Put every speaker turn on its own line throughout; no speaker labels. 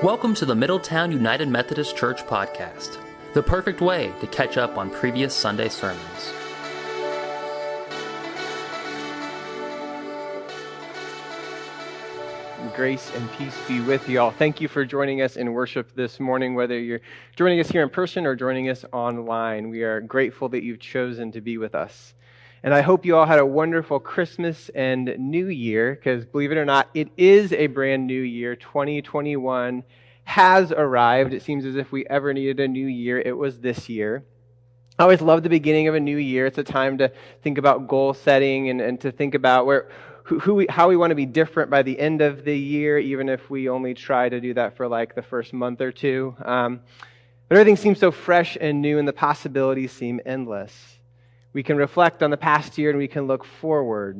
Welcome to the Middletown United Methodist Church podcast, the perfect way to catch up on previous Sunday sermons.
Grace and peace be with you all. Thank you for joining us in worship this morning, whether you're joining us here in person or joining us online. We are grateful that you've chosen to be with us. And I hope you all had a wonderful Christmas and New Year, because believe it or not, it is a brand new year. 2021 has arrived. It seems as if we ever needed a new year, it was this year. I always love the beginning of a new year. It's a time to think about goal setting and to think about how we want to be different by the end of the year, even if we only try to do that for like the first month or two. But everything seems so fresh and new, and the possibilities seem endless. We can reflect on the past year and we can look forward.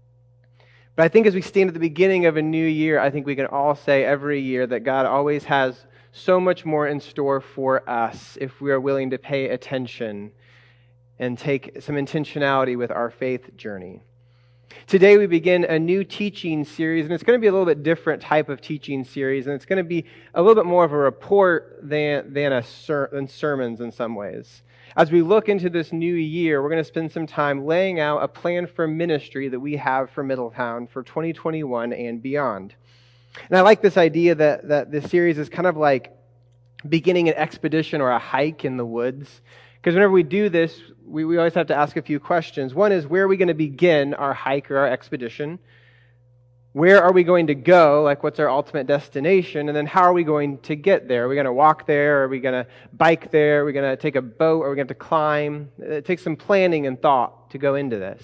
But I think as we stand at the beginning of a new year, I think we can all say every year that God always has so much more in store for us if we are willing to pay attention and take some intentionality with our faith journey. Today we begin a new teaching series, and it's going to be a little bit different type of teaching series, and it's going to be a little bit more of a report than sermons in some ways. As we look into this new year, we're going to spend some time laying out a plan for ministry that we have for Middletown for 2021 and beyond. And I like this idea that this series is kind of like beginning an expedition or a hike in the woods. Because whenever we do this, we always have to ask a few questions. One is, where are we going to begin our hike or our expedition? Where are we going to go? Like, what's our ultimate destination? And then how are we going to get there? Are we going to walk there? Are we going to bike there? Are we going to take a boat? Are we going to climb? It takes some planning and thought to go into this.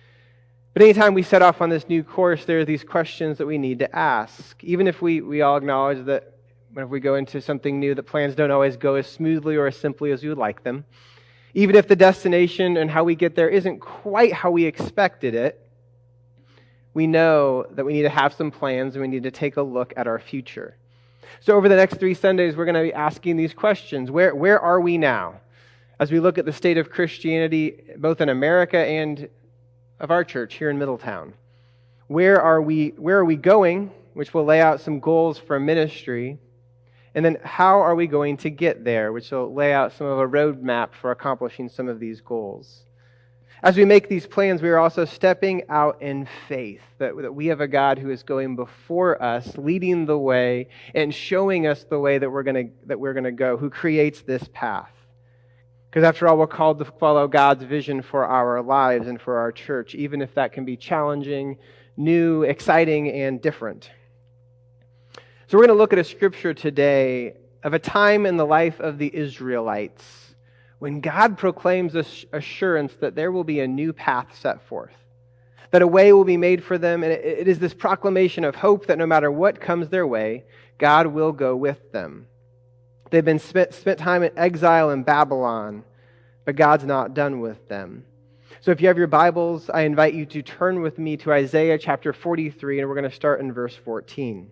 But anytime we set off on this new course, there are these questions that we need to ask. Even if we all acknowledge that whenever we go into something new, that plans don't always go as smoothly or as simply as we would like them. Even if the destination and how we get there isn't quite how we expected it, we know that we need to have some plans and we need to take a look at our future. So over the next 3 Sundays, we're going to be asking these questions. Where are we now? As we look at the state of Christianity, both in America and of our church here in Middletown. Where are we going? Which will lay out some goals for ministry. And then how are we going to get there? Which will lay out some of a roadmap for accomplishing some of these goals. As we make these plans, we are also stepping out in faith, that we have a God who is going before us, leading the way, and showing us the way that we're going to go, who creates this path. Because after all, we're called to follow God's vision for our lives and for our church, even if that can be challenging, new, exciting, and different. So we're going to look at a scripture today of a time in the life of the Israelites when God proclaims assurance that there will be a new path set forth, that a way will be made for them, and it is this proclamation of hope that no matter what comes their way, God will go with them. They've been spent time in exile in Babylon, but God's not done with them. So if you have your Bibles, I invite you to turn with me to Isaiah chapter 43, and we're going to start in verse 14.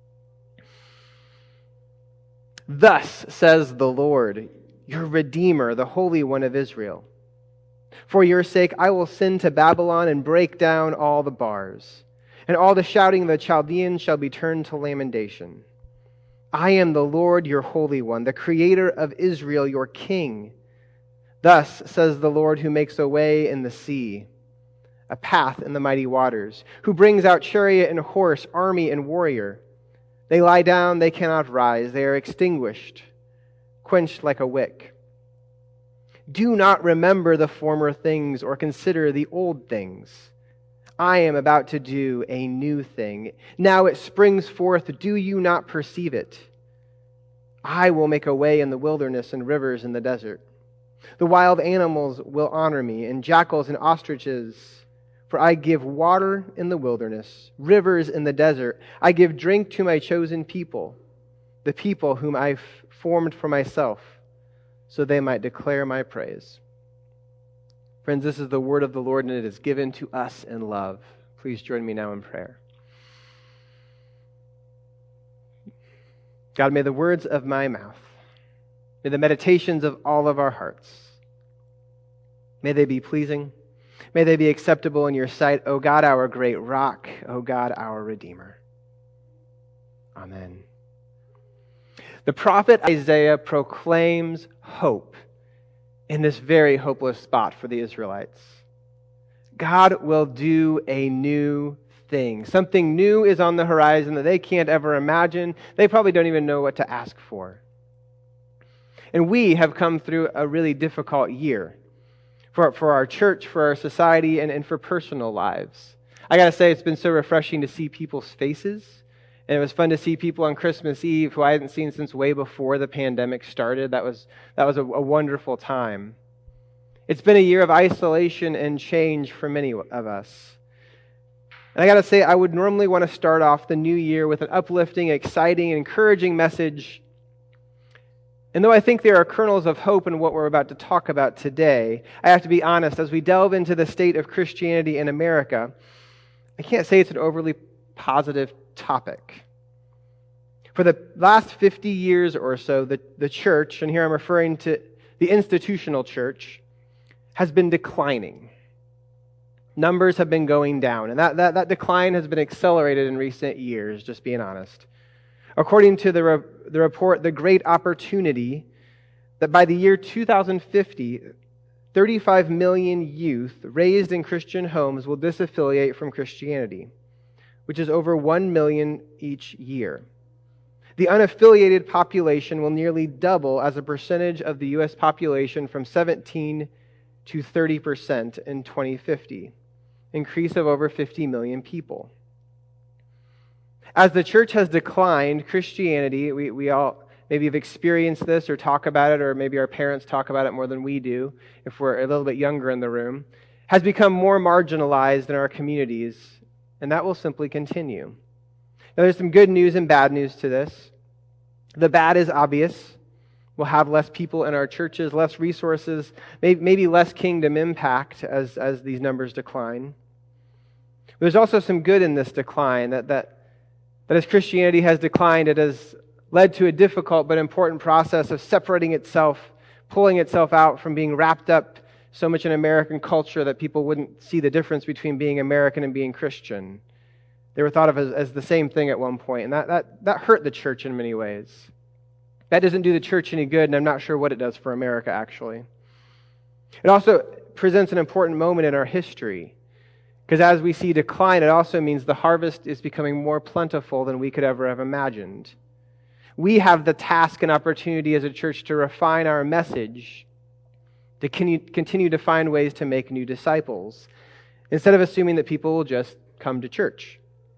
Thus says the Lord, your Redeemer, the Holy One of Israel. For your sake I will send to Babylon and break down all the bars, and all the shouting of the Chaldeans shall be turned to lamentation. I am the Lord your Holy One, the Creator of Israel, your King. Thus says the Lord who makes a way in the sea, a path in the mighty waters, who brings out chariot and horse, army and warrior. They lie down, they cannot rise, they are extinguished, quenched like a wick. Do not remember the former things or consider the old things. I am about to do a new thing. Now it springs forth. Do you not perceive it? I will make a way in the wilderness and rivers in the desert. The wild animals will honor me, and jackals and ostriches. For I give water in the wilderness, rivers in the desert. I give drink to my chosen people, the people whom I formed for myself, so they might declare my praise. Friends, this is the word of the Lord, and it is given to us in love. Please join me now in prayer. God, may the words of my mouth, may the meditations of all of our hearts, may they be pleasing, may they be acceptable in your sight, O God, our great rock, O God, our Redeemer. Amen. The prophet Isaiah proclaims hope in this very hopeless spot for the Israelites. God will do a new thing. Something new is on the horizon that they can't ever imagine. They probably don't even know what to ask for. And we have come through a really difficult year for our church, for our society, and for personal lives. I got to say, it's been so refreshing to see people's faces. And it was fun to see people on Christmas Eve who I hadn't seen since way before the pandemic started. That was a wonderful time. It's been a year of isolation and change for many of us. And I got to say, I would normally want to start off the new year with an uplifting, exciting, encouraging message. And though I think there are kernels of hope in what we're about to talk about today, I have to be honest, as we delve into the state of Christianity in America, I can't say it's an overly positive topic. For the last 50 years or so, the church, and here I'm referring to the institutional church, has been declining. Numbers have been going down, and that decline has been accelerated in recent years, just being honest. According to the report, The Great Opportunity, that by the year 2050, 35 million youth raised in Christian homes will disaffiliate from Christianity, which is over 1 million each year. The unaffiliated population will nearly double as a percentage of the U.S. population from 17 to 30% in 2050, increase of over 50 million people. As the church has declined, Christianity, we all maybe have experienced this or talk about it, or maybe our parents talk about it more than we do, if we're a little bit younger in the room, has become more marginalized in our communities, and that will simply continue. Now, there's some good news and bad news to this. The bad is obvious. We'll have less people in our churches, less resources, maybe less kingdom impact as these numbers decline. There's also some good in this decline, that as Christianity has declined, it has led to a difficult but important process of separating itself, pulling itself out from being wrapped up so much in American culture that people wouldn't see the difference between being American and being Christian. They were thought of as the same thing at one point, and that hurt the church in many ways. That doesn't do the church any good, and I'm not sure what it does for America, actually. It also presents an important moment in our history, because as we see decline, it also means the harvest is becoming more plentiful than we could ever have imagined. We have the task and opportunity as a church to refine our message, to continue to find ways to make new disciples, instead of assuming that people will just come to church.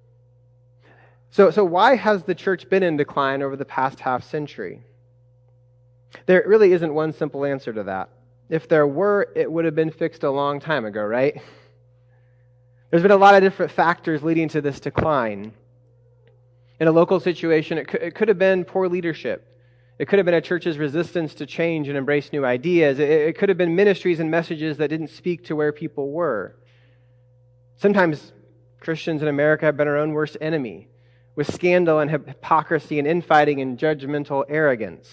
So why has the church been in decline over the past half century? There really isn't one simple answer to that. If there were, it would have been fixed a long time ago, right? There's been a lot of different factors leading to this decline. In a local situation, it could have been poor leadership. It could have been a church's resistance to change and embrace new ideas. It could have been ministries and messages that didn't speak to where people were. Sometimes Christians in America have been our own worst enemy, with scandal and hypocrisy and infighting and judgmental arrogance.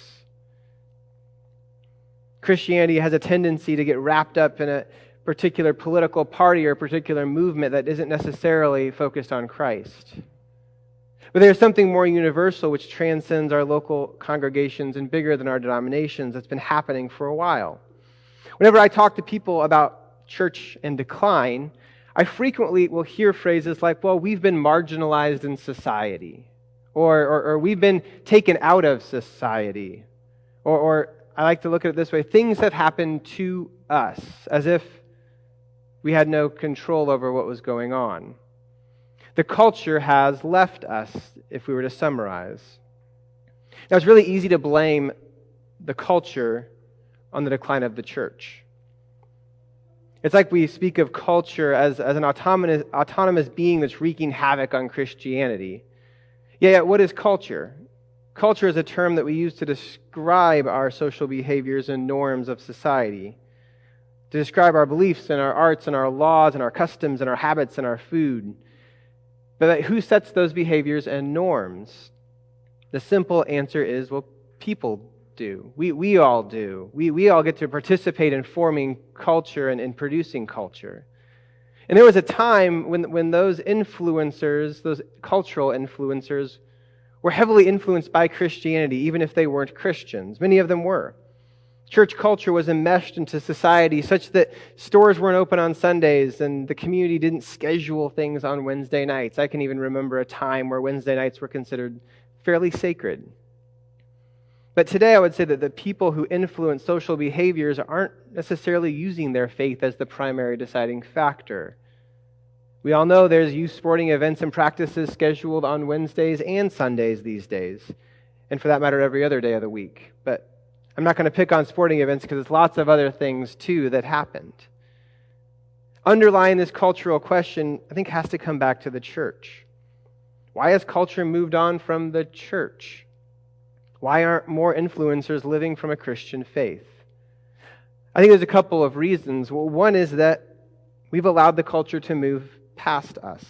Christianity has a tendency to get wrapped up in a particular political party or a particular movement that isn't necessarily focused on Christ. But there's something more universal which transcends our local congregations and bigger than our denominations that's been happening for a while. Whenever I talk to people about church and decline, I frequently will hear phrases like, well, we've been marginalized in society, or we've been taken out of society, or I like to look at it this way, things have happened to us, as if we had no control over what was going on. The culture has left us, if we were to summarize. Now, it's really easy to blame the culture on the decline of the church. It's like we speak of culture as an autonomous being that's wreaking havoc on Christianity. Yeah, what is culture? Culture is a term that we use to describe our social behaviors and norms of society, to describe our beliefs and our arts and our laws and our customs and our habits and our food. But who sets those behaviors and norms? The simple answer is, well, people do. We all do. We all get to participate in forming culture and in producing culture. And there was a time when those influencers, those cultural influencers, were heavily influenced by Christianity, even if they weren't Christians. Many of them were. Church culture was enmeshed into society such that stores weren't open on Sundays and the community didn't schedule things on Wednesday nights. I can even remember a time where Wednesday nights were considered fairly sacred. But today I would say that the people who influence social behaviors aren't necessarily using their faith as the primary deciding factor. We all know there's youth sporting events and practices scheduled on Wednesdays and Sundays these days, and for that matter, every other day of the week. But I'm not going to pick on sporting events because there's lots of other things too that happened. Underlying this cultural question, I think, has to come back to the church. Why has culture moved on from the church? Why aren't more influencers living from a Christian faith? I think there's a couple of reasons. Well, one is that we've allowed the culture to move past us.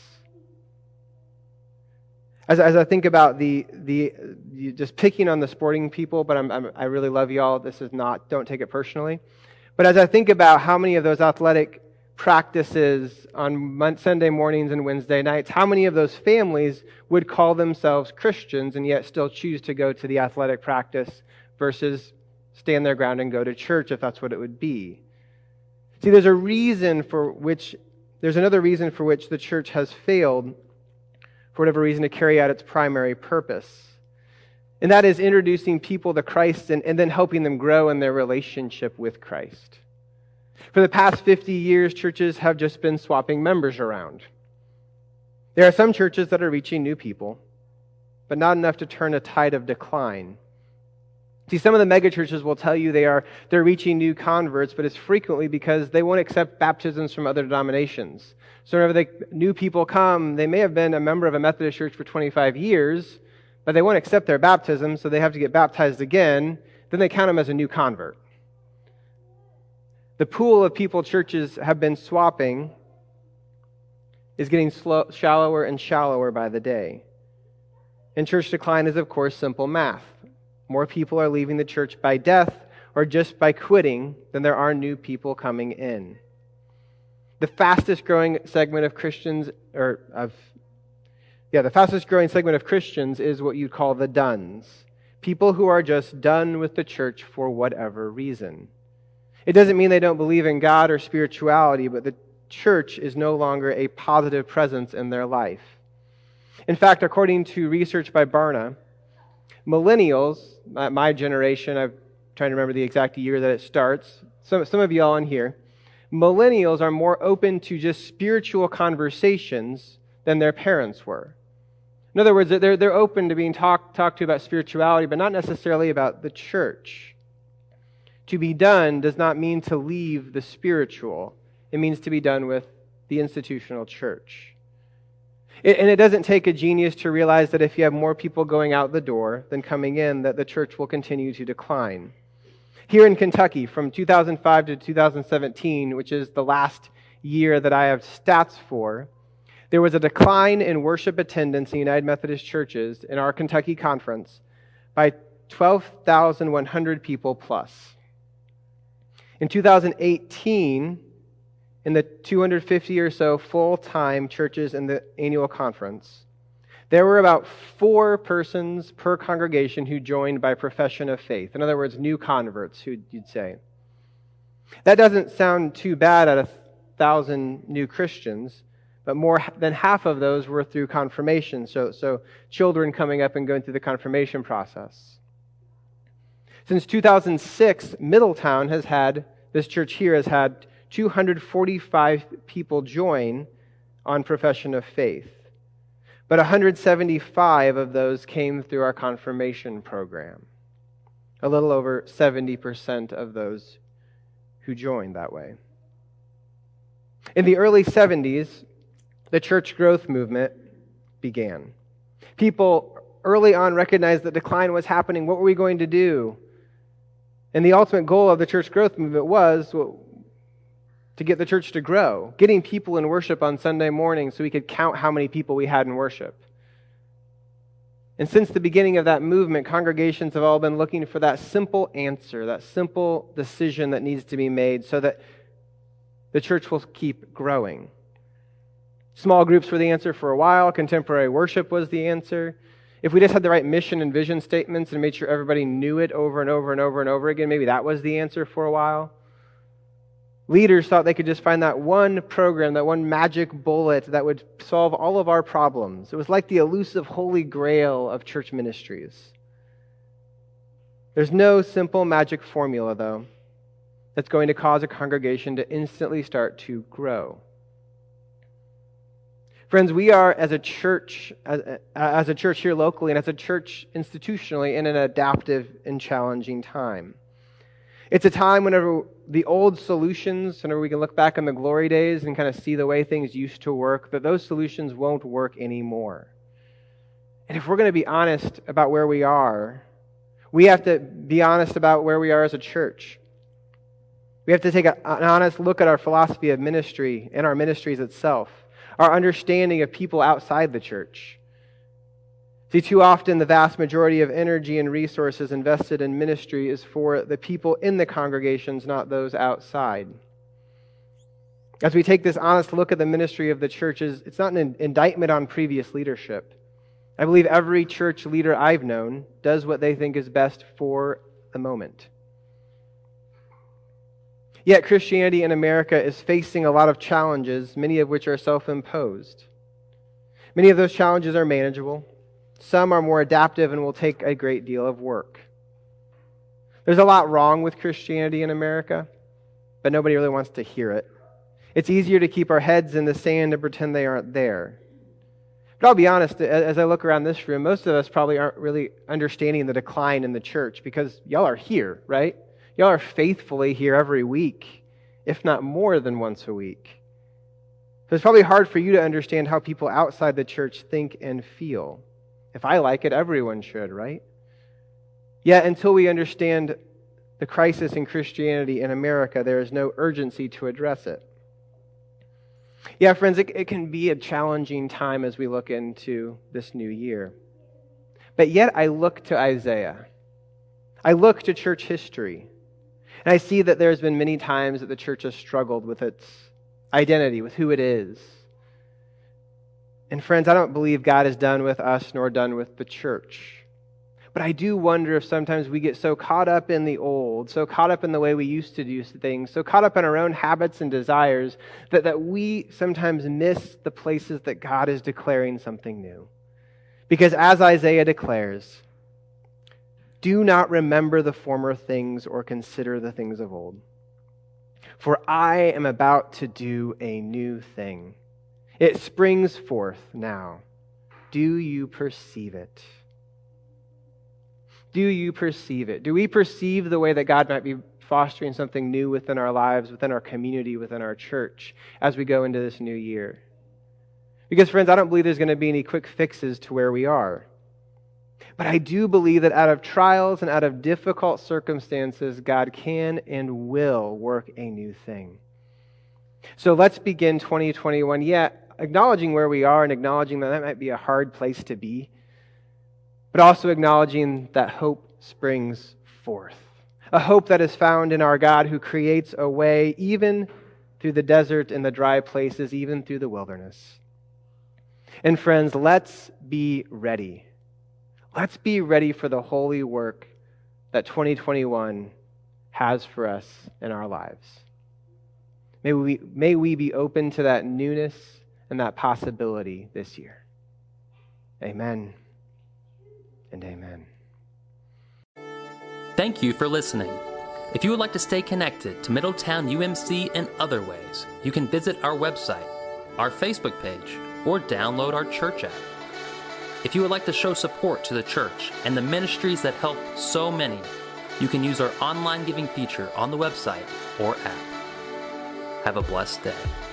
As I think about the just picking on the sporting people, but I really love y'all. This is not, don't take it personally. But as I think about how many of those athletic practices on Sunday mornings and Wednesday nights, how many of those families would call themselves Christians and yet still choose to go to the athletic practice versus stand their ground and go to church if that's what it would be? See, there's another reason for which the church has failed, for whatever reason, to carry out its primary purpose. And that is introducing people to Christ and then helping them grow in their relationship with Christ. For the past 50 years, churches have just been swapping members around. There are some churches that are reaching new people, but not enough to turn a tide of decline. See, some of the megachurches will tell you they're reaching new converts, but it's frequently because they won't accept baptisms from other denominations. So whenever new people come, they may have been a member of a Methodist church for 25 years, but they won't accept their baptism, so they have to get baptized again. Then they count them as a new convert. The pool of people churches have been swapping is getting shallower and shallower by the day. And church decline is, of course, simple math. More people are leaving the church by death or just by quitting than there are new people coming in. The fastest growing segment of Christians, the fastest growing segment of Christians is what you'd call the dones. People who are just done with the church for whatever reason. It doesn't mean they don't believe in God or spirituality, but the church is no longer a positive presence in their life. In fact, according to research by Barna, millennials, my generation, I'm trying to remember the exact year that it starts, some of y'all in here, millennials are more open to just spiritual conversations than their parents were. In other words, they're open to being talked to about spirituality, but not necessarily about the church. To be done does not mean to leave the spiritual. It means to be done with the institutional church. And it doesn't take a genius to realize that if you have more people going out the door than coming in, that the church will continue to decline. Here in Kentucky, from 2005 to 2017, which is the last year that I have stats for, there was a decline in worship attendance in United Methodist churches in our Kentucky conference by 12,100 people plus. In 2018, in the 250 or so full-time churches in the annual conference, there were about 4 persons per congregation who joined by profession of faith. In other words, new converts, you'd say. That doesn't sound too bad at 1,000 new Christians, but more than half of those were through confirmation, so children coming up and going through the confirmation process. Since 2006, Middletown this church here has had 245 people join on profession of faith. But 175 of those came through our confirmation program. A little over 70% of those who joined that way. In the early 70s, the church growth movement began. People early on recognized that decline was happening. What were we going to do? And the ultimate goal of the church growth movement was to get the church to grow, getting people in worship on Sunday morning so we could count how many people we had in worship. And since the beginning of that movement, congregations have all been looking for that simple answer, that simple decision that needs to be made so that the church will keep growing. Small groups were the answer for a while. Contemporary worship was the answer. If we just had the right mission and vision statements and made sure everybody knew it over and over and over and over again, maybe that was the answer for a while. Leaders thought they could just find that one program, that one magic bullet that would solve all of our problems. It was like the elusive holy grail of church ministries. There's no simple magic formula, though, that's going to cause a congregation to instantly start to grow. Friends, we are as a church here locally and as a church institutionally in an adaptive and challenging time. It's a time whenever the old solutions, whenever we can look back on the glory days and kind of see the way things used to work, that those solutions won't work anymore. And if we're going to be honest about where we are, we have to be honest about where we are as a church. We have to take an honest look at our philosophy of ministry and our ministries itself, our understanding of people outside the church. See, too often the vast majority of energy and resources invested in ministry is for the people in the congregations, not those outside. As we take this honest look at the ministry of the churches, it's not an indictment on previous leadership. I believe every church leader I've known does what they think is best for the moment. Yet Christianity in America is facing a lot of challenges, many of which are self-imposed. Many of those challenges are manageable. Some are more adaptive and will take a great deal of work. There's a lot wrong with Christianity in America, but nobody really wants to hear it. It's easier to keep our heads in the sand and pretend they aren't there. But I'll be honest, as I look around this room, most of us probably aren't really understanding the decline in the church because y'all are here, right? Y'all are faithfully here every week, if not more than once a week. So it's probably hard for you to understand how people outside the church think and feel. If I like it, everyone should, right? Yet until we understand the crisis in Christianity in America, there is no urgency to address it. Yeah, friends, it can be a challenging time as we look into this new year. But yet I look to Isaiah. I look to church history. And I see that there's been many times that the church has struggled with its identity, with who it is. And friends, I don't believe God is done with us nor done with the church. But I do wonder if sometimes we get so caught up in the old, so caught up in the way we used to do things, so caught up in our own habits and desires, that we sometimes miss the places that God is declaring something new. Because as Isaiah declares, do not remember the former things or consider the things of old. For I am about to do a new thing. It springs forth now. Do you perceive it? Do you perceive it? Do we perceive the way that God might be fostering something new within our lives, within our community, within our church as we go into this new year? Because, friends, I don't believe there's going to be any quick fixes to where we are. But I do believe that out of trials and out of difficult circumstances, God can and will work a new thing. So let's begin 2021, acknowledging where we are and acknowledging that might be a hard place to be, but also acknowledging that hope springs forth. A hope that is found in our God who creates a way even through the desert and the dry places, even through the wilderness. And friends, let's be ready. Let's be ready for the holy work that 2021 has for us in our lives. May we be open to that newness and that possibility this year. Amen and amen.
Thank you for listening. If you would like to stay connected to Middletown UMC in other ways, you can visit our website, our Facebook page, or download our church app. If you would like to show support to the church and the ministries that help so many, you can use our online giving feature on the website or app. Have a blessed day.